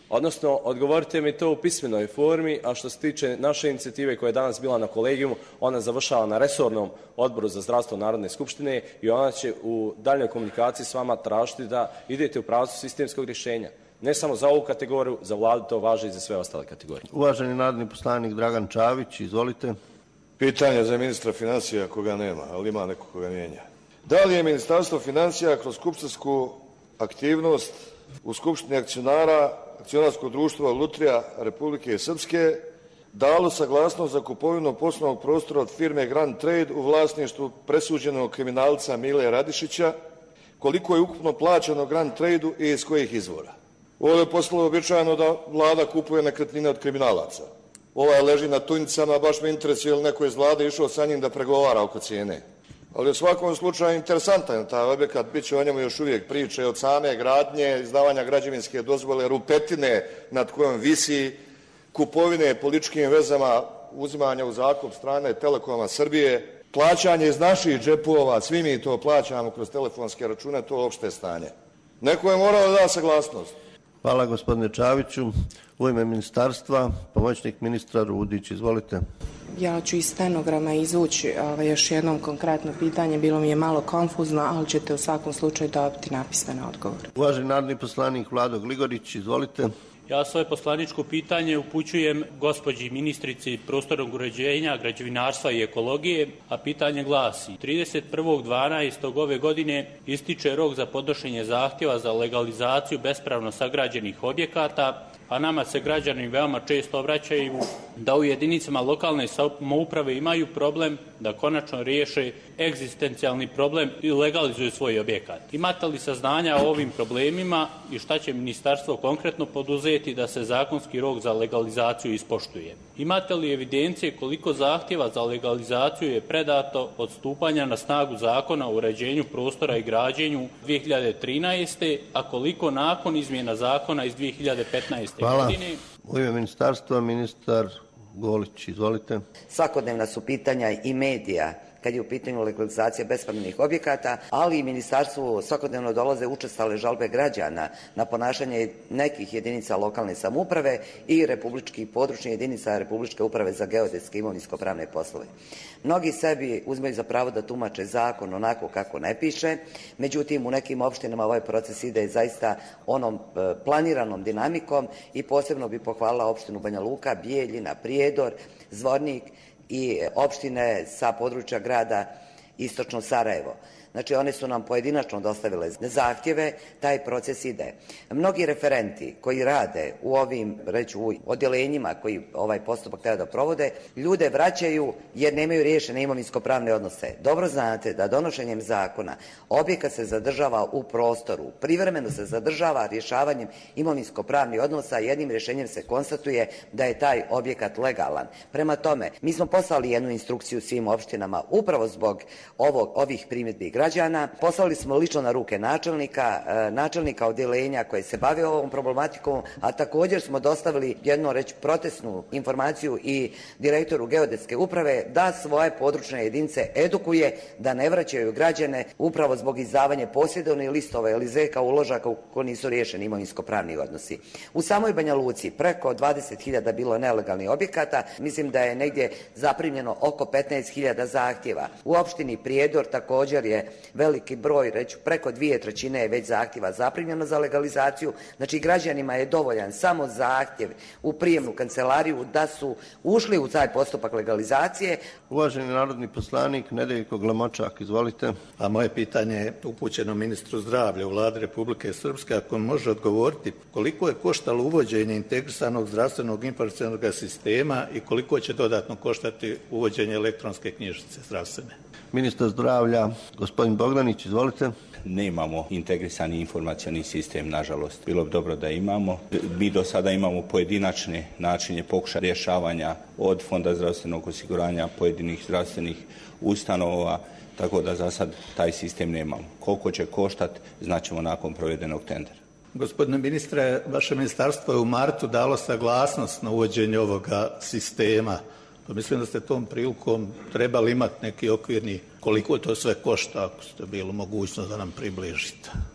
Odnosno, odgovorite mi to u pismenoj formi, a što se tiče naše inicijative koja je danas bila na kolegijumu, ona završava na resornom odboru za zdravstvo Narodne skupštine i ona će u daljnjoj komunikaciji s vama tražiti da idete u pravcu sistemskog rješenja. Ne samo za ovu kategoriju, za vladu to važi i za sve ostale kategorije. Uvaženi narodni poslanik Dragan Čavić, izvolite. Pitanje za ministra financija koga nema, ali ima neko koga mijenja. Da li je Ministarstvo financija kroz skupštinsku aktivnost u Skupštini akcionara Akcionarskog društva Lutrija Republike Srpske dalo saglasnost za kupovinu poslovnog prostora od firme Grand Trade u vlasništvu presuđenog kriminalca Mile Radišića? Koliko je ukupno plaćeno Grand Trade-u i iz kojih izvora? Ovo je postalo uobičajeno da vlada kupuje nekretnine od kriminalaca. Ovaj leži na tunjicama, baš me interesuje je li neko iz vlade išao sa njim da pregovara oko cijene. Ali u svakom slučaju interesantan je taj objekat, bit će o njemu još uvijek priče od same gradnje, izdavanja građevinske dozvole, rupetine nad kojom visi, kupovine političkim vezama, uzimanja u zakup strane Telekoma Srbije, plaćanje iz naših džepova, svi mi to plaćamo kroz telefonske račune, to je opšte stanje. Neko je morao da da saglasnost. Hvala gospodine Čaviću. U ime ministarstva, pomoćnik ministra Rudić, izvolite. Ja ću iz stenograma izvući ovaj, još jednom konkretno pitanje, bilo mi je malo konfuzno, ali ćete u svakom slučaju dobiti napismene odgovore. Uvaženi narodni poslanik Vlado Gligorić, izvolite. Ja svoje poslaničko pitanje upućujem gospođi ministrici prostornog uređenja, građevinarstva i ekologije, a pitanje glasi: trideset prvog dvanaestog ove godine ističe rok za podnošenje zahtjeva za legalizaciju bespravno sagrađenih objekata, a nama se građani veoma često obraćaju da u jedinicama lokalne samouprave imaju problem da konačno riješe egzistencijalni problem i legalizuju svoj objekat. Imate li saznanja o ovim problemima i šta će ministarstvo konkretno poduzeti da se zakonski rok za legalizaciju ispoštuje? Imate li evidencije koliko zahtjeva za legalizaciju je predato od stupanja na snagu Zakona o uređenju prostora i građenju dvije hiljade trinaeste. a koliko nakon izmjena zakona iz dvije hiljade petnaeste. Hvala. godine? U ime ministarstva ministar Golić, izvolite. Svakodnevna su pitanja i medija kad je u pitanju legalizacija bespravnih objekata, ali i ministarstvu svakodnevno dolaze učestale žalbe građana na ponašanje nekih jedinica lokalne samouprave i republičkih područnih jedinica Republičke uprave za geodetske i imovinsko-pravne poslove. Mnogi sebi uzmeju za pravo da tumače zakon onako kako ne piše, međutim u nekim opštinama ovaj proces ide zaista onom planiranom dinamikom i posebno bi pohvalila opštinu Banja Luka, Bijeljina, Prijedor, Zvornik i opštine sa područja grada Istočno Sarajevo. Znači, one su nam pojedinačno dostavile zahtjeve, taj proces ide. Mnogi referenti koji rade u ovim, reći, u odjeljenjima koji ovaj postupak treba da provode, ljude vraćaju jer nemaju riješene imovinsko-pravne odnose. Dobro znate da donošenjem zakona objekat se zadržava u prostoru, privremeno se zadržava rješavanjem imovinsko-pravnih odnosa, jednim rješenjem se konstatuje da je taj objekat legalan. Prema tome, mi smo poslali jednu instrukciju svim opštinama upravo zbog ovog, ovih primjedbi građana. Građana. Poslali smo lično na ruke načelnika, načelnika odjeljenja koji se bave ovom problematikom, a također smo dostavili jednu reći protestnu informaciju i direktoru geodetske uprave da svoje područne jedinice edukuje da ne vraćaju građane upravo zbog izdavanja posjedovnih listova ili zeka uložaka uko nisu riješeni imovinsko-pravni odnosi. U samoj Banja Luci preko dvadeset hiljada bilo nelegalnih objekata, mislim da je negdje zaprimljeno oko petnaest hiljada zahtjeva. U opštini Prijedor također je veliki broj, reći preko dvije trećine je već zahtjeva zaprimljeno za legalizaciju. Znači građanima je dovoljan samo zahtjev u prijemnu kancelariju da su ušli u taj postupak legalizacije. Uvaženi narodni poslanik Nedeljko Glamočak, izvolite. A moje pitanje je upućeno ministru zdravlja u Vladi Republike Srpske, ako može odgovoriti koliko je koštalo uvođenje integrisanog zdravstvenog informacionog sistema i koliko će dodatno koštati uvođenje elektronske knjižice zdravstvene. Ministar zdravlja, gospodin Bogdanić, izvolite. Nemamo integrisani informacioni sistem, nažalost. Bilo bi dobro da imamo. Mi do sada imamo pojedinačne načine pokušaja rješavanja od Fonda zdravstvenog osiguranja pojedinih zdravstvenih ustanova, tako da za sad taj sistem nemamo. Koliko će koštati, znaćemo nakon provedenog tendera. Gospodine ministre, vaše ministarstvo je u martu dalo saglasnost na uvođenje ovoga sistema. Pa mislim da ste tom prilikom trebali imati neki okvirni koliko to sve košta, ako ste bilo mogućnost da nam približite.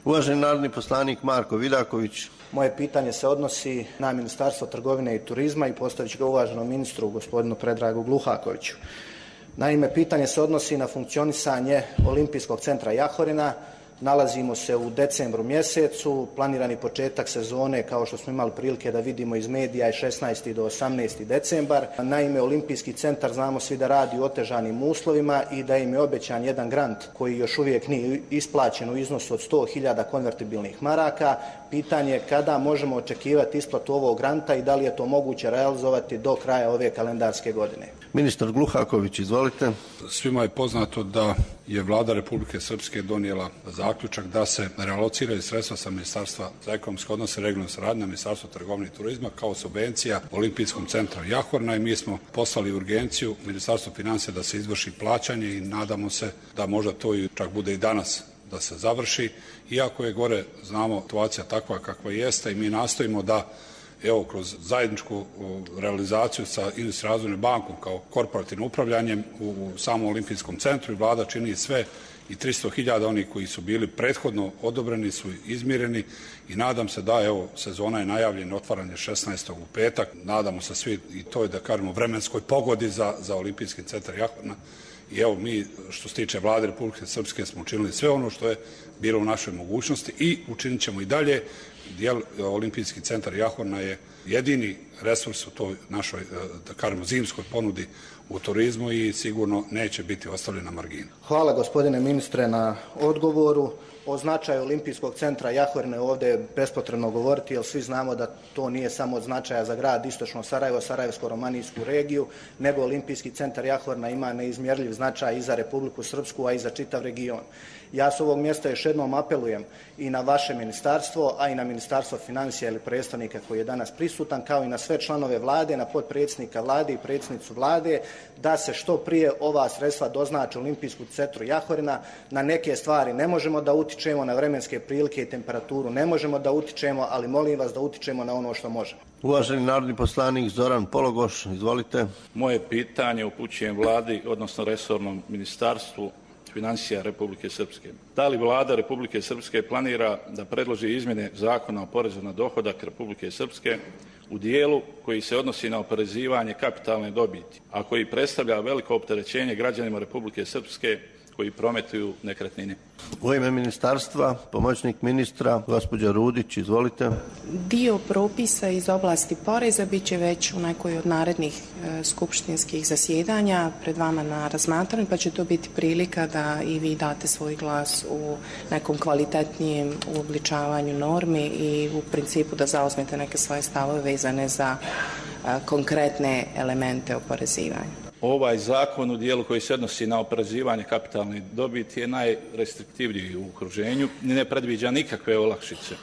Uvaženi narodni poslanik Marko Vidaković. Moje pitanje se odnosi na Ministarstvo trgovine i turizma i postavit ću ga uvaženom ministru, gospodinu Predragu Gluhakoviću. Naime, pitanje se odnosi na funkcionisanje Olimpijskog centra Jahorina. Nalazimo se u decembru mjesecu, planirani početak sezone, kao što smo imali prilike da vidimo iz medija, je šesnaesti do osamnaesti decembar. Naime, Olimpijski centar znamo svi da radi u otežanim uslovima i da im je obećan jedan grant koji još uvijek nije isplaćen u iznosu od sto hiljada konvertibilnih maraka. Pitanje je kada možemo očekivati isplatu ovog granta i da li je to moguće realizovati do kraja ove kalendarske godine. Ministar Gluhaković, izvolite. Svima je poznato da je Vlada Republike Srpske donijela zaključak da se realociraju sredstva sa Ministarstva za ekonomske odnose i regionalnu saradnju na Ministarstvo trgovine i turizma kao subvencija Olimpijskom centru Jahorna i mi smo poslali urgenciju Ministarstvu financija da se izvrši plaćanje i nadamo se da možda to i čak bude i danas da se završi. Iako je gore, znamo, situacija takva kakva jeste i mi nastojimo da evo kroz zajedničku realizaciju sa Industrijskom razvojnom bankom kao korporativnim upravljanjem u samom Olimpijskom centru i Vlada čini sve i tristo hiljada onih koji su bili prethodno odobreni su izmireni i nadam se da evo sezona je najavljena otvaranje šesnaestog u petak. Nadamo se svi i to je da kažemo vremenskoj pogodi za, za Olimpijski centar Jahorna. I evo mi što se tiče Vlade Republike Srpske smo učinili sve ono što je bilo u našoj mogućnosti i učinit ćemo i dalje. Dijel Olimpijski centar Jahorna je jedini resurs u toj našoj, da kažemo, zimskoj ponudi u turizmu i sigurno neće biti ostavljen na margini. Hvala gospodine ministre na odgovoru. O značaju Olimpijskog centra Jahorine ovdje je bespotrebno govoriti jer svi znamo da to nije samo od značaja za grad Istočno Sarajevo, Sarajevsko-romanijsku regiju, nego Olimpijski centar Jahorna ima neizmjerljiv značaj i za Republiku Srpsku, a i za čitav region. Ja s ovog mjesta još jednom apelujem i na vaše ministarstvo, a i na Ministarstvo financija ili predstavnika koji je danas prisutan, kao i na sve članove Vlade, na potpredsjednika Vlade i predsjednicu Vlade, da se što prije ova sredstva doznače Olimpijskom centru Jahorina. Na neke stvari ne možemo da utičemo, na vremenske prilike i temperaturu ne možemo da utičemo, ali molim vas da utičemo na ono što možemo. Uvaženi narodni poslanik Zoran Pologoš, izvolite. Moje pitanje upućujem Vladi, odnosno resornom ministarstvu financija Republike Srpske. Da li Vlada Republike Srpske planira da predloži izmjene Zakona o porezu na dohodak Republike Srpske u dijelu koji se odnosi na oporezivanje kapitalne dobiti, a koji predstavlja veliko opterećenje građanima Republike Srpske koji prometuju nekretnine? U ime ministarstva, pomoćnik ministra, gospođa Rudić, izvolite. Dio propisa iz oblasti poreza bit će već u nekoj od narednih e, skupštinskih zasjedanja pred vama na razmatranju, pa će to biti prilika da i vi date svoj glas u nekom kvalitetnijem uobličavanju normi i u principu da zauzmete neke svoje stavove vezane za e, konkretne elemente oporezivanja. Ovaj zakon u dijelu koji se odnosi na oporezivanje kapitalne dobiti je najrestriktivniji u okruženju i ne predviđa nikakve olakšice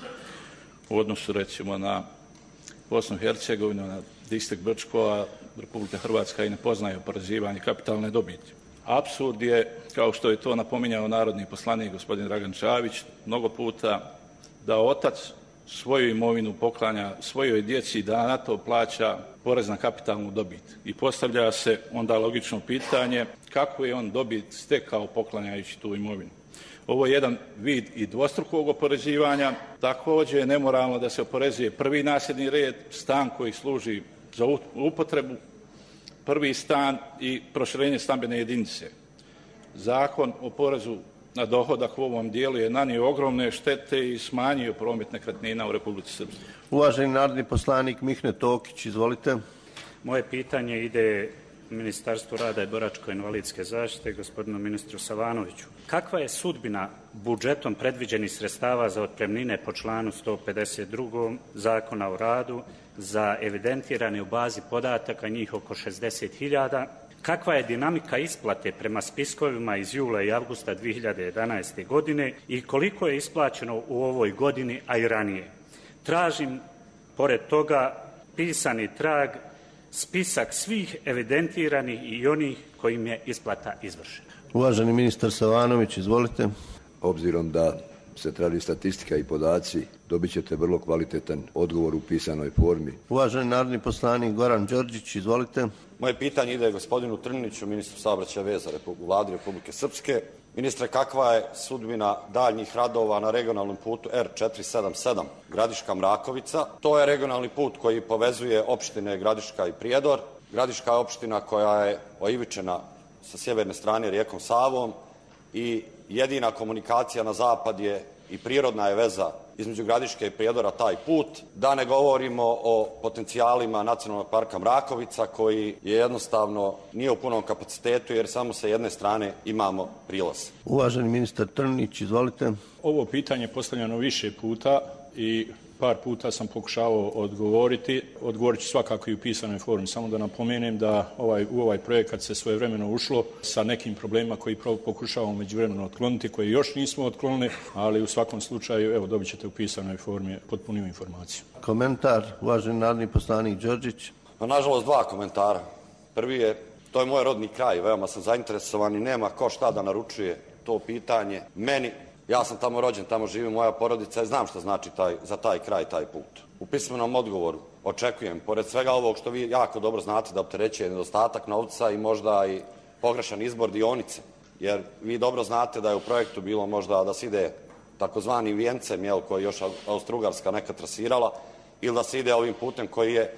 u odnosu recimo na Bosnu i Hercegovinu, na Distrikt Brčko, a Republika Hrvatska i ne poznaje oporezivanje kapitalne dobiti. Apsurd je, kao što je to napominjao narodni poslanik gospodin Dragan Čavić mnogo puta, da otac svoju imovinu poklanja svojoj djeci da na to plaća porez na kapitalnu dobit. I postavlja se onda logično pitanje kako je on dobit stekao poklanjajući tu imovinu. Ovo je jedan vid i dvostrukog oporezivanja. Također je nemoralno da se oporezuje prvi nasljedni red, stan koji služi za upotrebu, prvi stan i proširenje stambene jedinice. Zakon o porezu na dohodak u ovom dijelu je nanio ogromne štete i smanjio promet nekretnina u Republici Srpskoj. Uvaženi narodni poslanik Mihne Tokić, izvolite. Moje pitanje ide Ministarstvu rada i boračko-invalidske zaštite, gospodinu ministru Savanoviću. Kakva je sudbina budžetom predviđenih sredstava za otpremnine po članu sto pedeset dva Zakona o radu za evidentirane u bazi podataka, njih oko šezdeset hiljada? Kakva je dinamika isplate prema spiskovima iz jula i avgusta dvije hiljade jedanaeste. godine i koliko je isplaćeno u ovoj godini, a i ranije? Tražim, pored toga, pisani trag, spisak svih evidentiranih i onih kojim je isplata izvršena. Uvaženi ministar Savanović, izvolite. Obzirom da se traži statistika i podaci, dobit ćete vrlo kvalitetan odgovor u pisanoj formi. Uvaženi narodni poslanik Goran Đorđić, izvolite. Moje pitanje ide gospodinu Trniniću, ministru saobraćaja i veza u Vladi Republike Srpske. Ministre, kakva je sudbina daljnjih radova na regionalnom putu R četiri sedam sedam Gradiška Mrakovica? To je regionalni put koji povezuje opštine Gradiška i Prijedor. Gradiška je opština koja je oivičena sa sjeverne strane rijekom Savom i jedina komunikacija na zapad je i prirodna je veza između Gradiške i Prijedora taj put, da ne govorimo o potencijalima Nacionalnog parka Mrakovica koji je jednostavno nije u punom kapacitetu jer samo sa jedne strane imamo prilaz. Uvaženi ministar Trninić, izvolite. Ovo pitanje je postavljeno više puta i par puta sam pokušavao odgovoriti. Odgovorit ću svakako i u pisanoj formi. Samo da napomenem da ovaj, u ovaj projekat se svojevremeno ušlo sa nekim problemima koji pokušavamo međuvremeno otkloniti, koje još nismo otklonili, ali u svakom slučaju, evo, dobit ćete u pisanoj formi potpuniju informaciju. Komentar, uvaženi narodni poslanik Đorđić. No, nažalost, dva komentara. Prvi je, to je moj rodni kraj, veoma sam zainteresovan i nema ko šta da naručuje to pitanje. Meni, ja sam tamo rođen, tamo živi moja porodica i znam što znači taj, za taj kraj taj put. U pismenom odgovoru očekujem, pored svega ovog što vi jako dobro znate da opterećuje nedostatak novca i možda i pogrešan izbor dionice, jer vi dobro znate da je u projektu bilo možda da se ide takozvanim vijencem, jel, koji je još Austro-Ugarska nekad trasirala, ili da se ide ovim putem koji je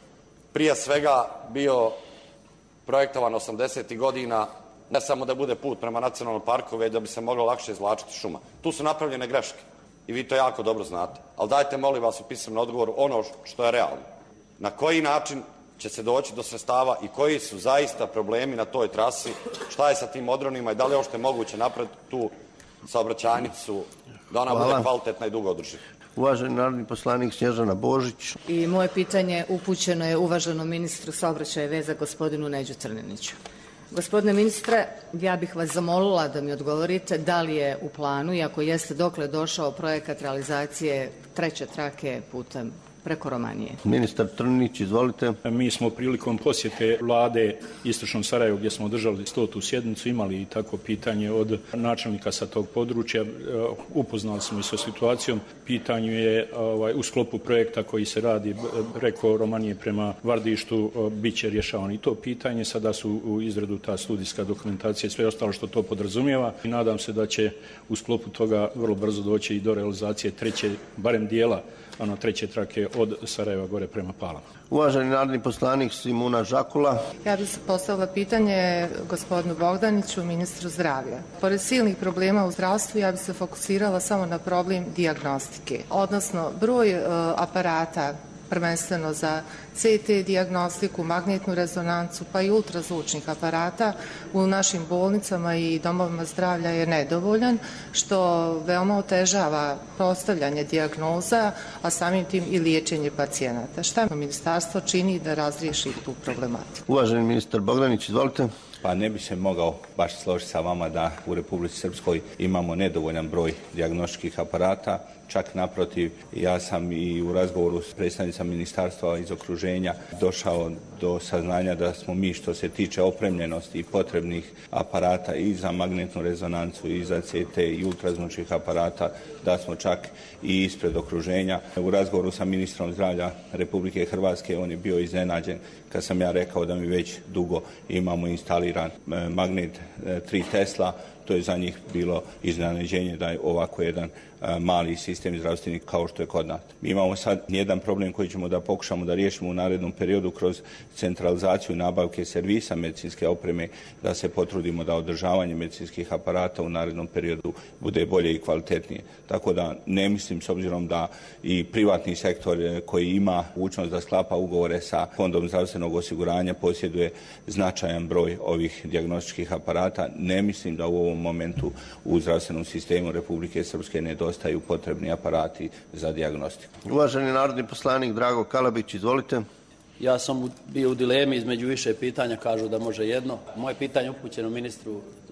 prije svega bio projektovan osamdesetih godina, ne samo da bude put prema nacionalnom parku, već da bi se moglo lakše izvlačiti šuma. Tu su napravljene greške i vi to jako dobro znate. Ali dajte, molim vas, u pisanom odgovoru ono što je realno. Na koji način će se doći do sredstava i koji su zaista problemi na toj trasi, šta je sa tim odronima i da li je uopšte moguće napraviti tu saobraćajnicu da ona bude kvalitetna i dugo održiva. Uvaženi narodni poslanik Snježana Božić. I moje pitanje upućeno je uvaženom ministru saobraćaja i veza gospodinu Neđu Trniniću. Gospodine ministre, ja bih vas zamolila da mi odgovorite da li je u planu i ako jeste dokle došao projekat realizacije treće trake putem preko Romanije. Ministar Trninić, izvolite. Mi smo prilikom posjete Vlade Istočnom Sarajevu, gdje smo održali stotu sjednicu, imali i tako pitanje od načelnika sa tog područja. Upoznali smo i sa situacijom. Pitanju je ovaj, u sklopu projekta koji se radi preko Romanije prema Vardištu, bit će rješavano i to pitanje. Sada su u izradu ta studijska dokumentacija i sve ostalo što to podrazumijeva. I nadam se da će u sklopu toga vrlo brzo doći i do realizacije treće, barem dijela ono treće trake od Sarajeva gore prema Palama. Uvaženi narodni poslanik Simuna Žakula. Ja bih postavila pitanje gospodinu Bogdaniću, ministru zdravlja. Pored silnih problema u zdravstvu, ja bih se fokusirala samo na problem dijagnostike, odnosno broj e, aparata prvenstveno za C T dijagnostiku, magnetnu rezonancu pa i ultrazvučnih aparata u našim bolnicama i domovima zdravlja je nedovoljan, što veoma otežava postavljanje dijagnoza, a samim tim i liječenje pacijenata. Šta ministarstvo čini da razriješi tu problematiku? Uvaženi ministar Bogdanić, izvolite. Pa ne bi se mogao baš složiti sa vama da u Republici Srpskoj imamo nedovoljan broj dijagnostičkih aparata. Čak naprotiv, ja sam i u razgovoru s predstavnicama ministarstva iz okruženja došao do saznanja da smo mi, što se tiče opremljenosti i potrebnih aparata i za magnetnu rezonancu i za C T i ultrazvučnih aparata, da smo čak i ispred okruženja. U razgovoru sa ministrom zdravlja Republike Hrvatske on je bio iznenađen kad sam ja rekao da mi već dugo imamo instaliran magnet tri Tesla. To je za njih bilo iznenađenje da je ovako jedan mali sistem zdravstveni kao što je kod nas. Mi imamo sad jedan problem koji ćemo da pokušamo da riješimo u narednom periodu kroz centralizaciju nabavke servisa medicinske opreme, da se potrudimo da održavanje medicinskih aparata u narednom periodu bude bolje i kvalitetnije. Tako da ne mislim, s obzirom da i privatni sektor koji ima mogućnost da sklapa ugovore sa Fondom zdravstvenog osiguranja posjeduje značajan broj ovih dijagnostičkih aparata, ne mislim da u ovom momentu u zdravstvenom sistemu Republike Srpske nedostaju potrebni aparati za dijagnostiku. Uvaženi narodni poslanik Drago Kalabić, izvolite. Ja sam bio u dilemi između više pitanja, kažu da može jedno. Moje pitanje upućeno ministru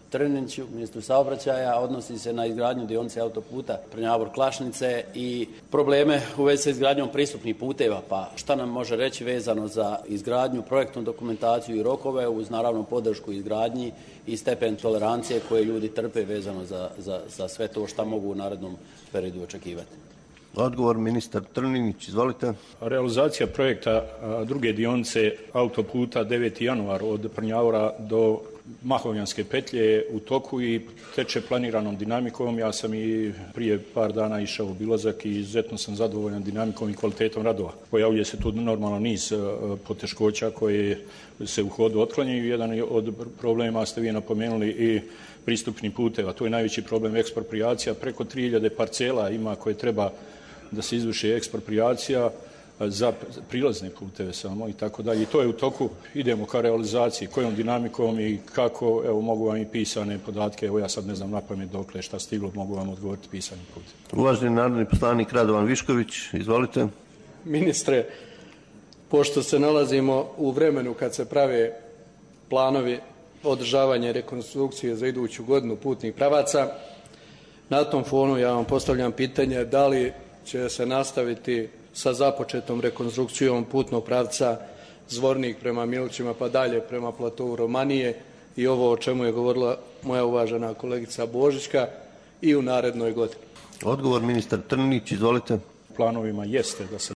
Trniniću, ministru saobraćaja, odnosi se na izgradnju dionice autoputa Prnjavor-Klašnice i probleme u vezi sa izgradnjom pristupnih puteva. Pa šta nam može reći vezano za izgradnju, projektnu dokumentaciju i rokove uz naravno podršku izgradnji i stepen tolerancije koje ljudi trpe vezano za, za, za sve to šta mogu u narednom periodu očekivati. Odgovor ministar Trninić, izvolite. Realizacija projekta druge dionice autoputa deveti januar od Prnjavora do Mahovljanske petlje je u toku i teče planiranom dinamikom. Ja sam i prije par dana išao u obilazak i izuzetno sam zadovoljan dinamikom i kvalitetom radova. Pojavljuje se tu normalno niz poteškoća koje se u hodu otklanjaju. Jedan od problema ste vi napomenuli i pristupni puteva. To je najveći problem eksproprijacija. Preko tri hiljade parcela ima koje treba da se izvrši eksproprijacija za prilazne puteve samo i tako dalje. I to je u toku, idemo ka realizaciji, kojom dinamikom i kako, evo mogu vam i pisane podatke, evo ja sad ne znam napamet dokle šta stiglo, mogu vam odgovoriti pisanim putem. Uvaženi narodni poslanik Radovan Višković, izvolite. Ministre, pošto se nalazimo u vremenu kad se prave planovi održavanja rekonstrukcije za iduću godinu putnih pravaca, na tom fonu ja vam postavljam pitanje da li će se nastaviti sa započetom rekonstrukcijom putnog pravca Zvornik prema Milićima pa dalje prema platovu Romanije i ovo o čemu je govorila moja uvažena kolegica Božićka i u narednoj godini. Odgovor ministar Trninić, izvolite. Planovima jeste da se